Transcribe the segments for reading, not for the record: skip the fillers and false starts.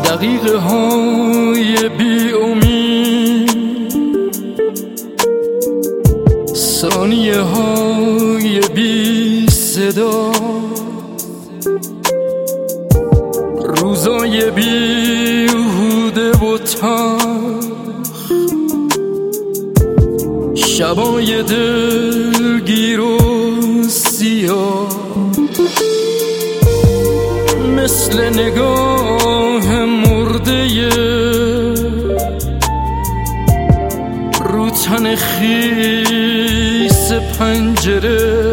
دقیقه های بی امید، ثانیه های بی صدا، روزای بیهوده و تلخ، شبای دلگیر و سیاه، مثل نگاه مرده رو تن خیس پنجره،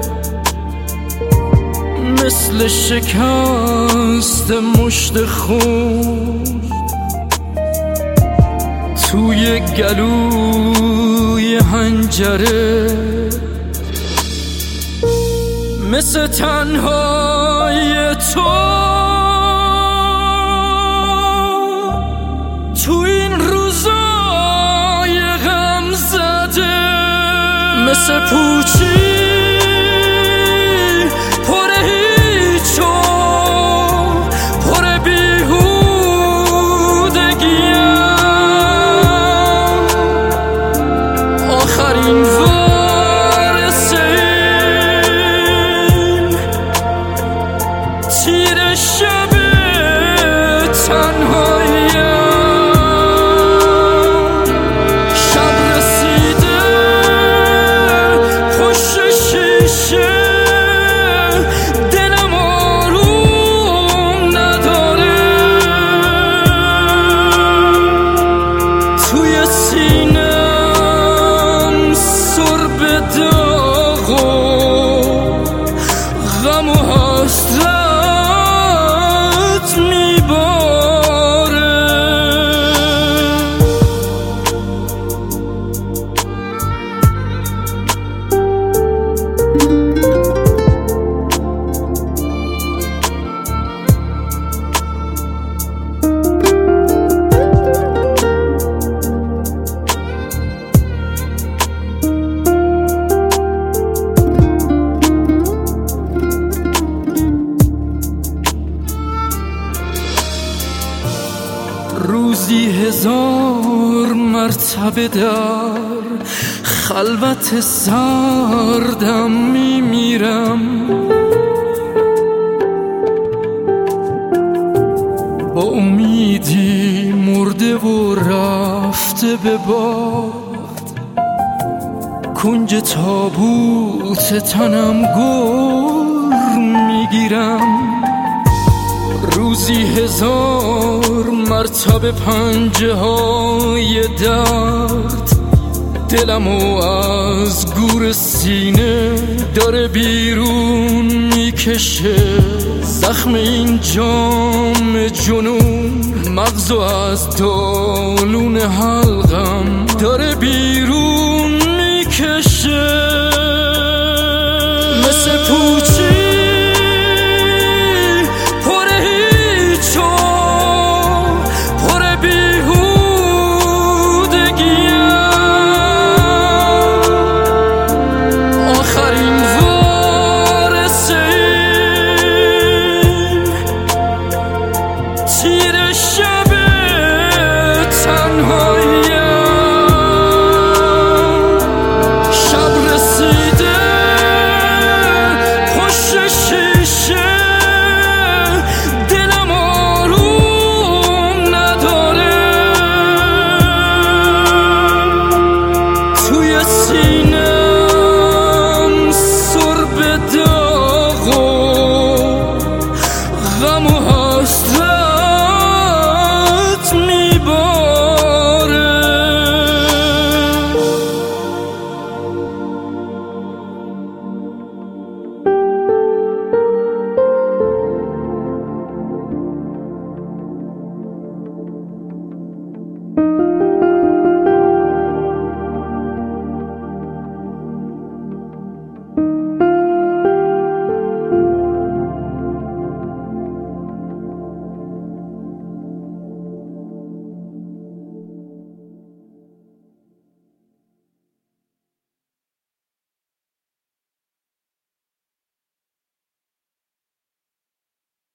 مثل شکست مشت خون توی گلوی حنجره، مثل تنهای تو این روزای غم زده، مثل پوچی پر هیچ و پر بیهودگیم، آخرین وارثیم تیر شب تنهاییم. شب رسیده پشت شیشه، دلم آروم نداره، توی سینم سرب داغ و غم و حسرت میباره. روزی 1000 مرتبه در خلوت سردم میمیرم، با امیدی مرده و رفته به باد، کنج تابوت تنم گر میگیرم. روزی 1000 مرتبه پنجه های درد دلمو از گور سینه داره بیرون میکشه، زخم این جام جنون مغزو از دالون حلقم داره بیرون میکشه، مثل پوچی تیر شب تنها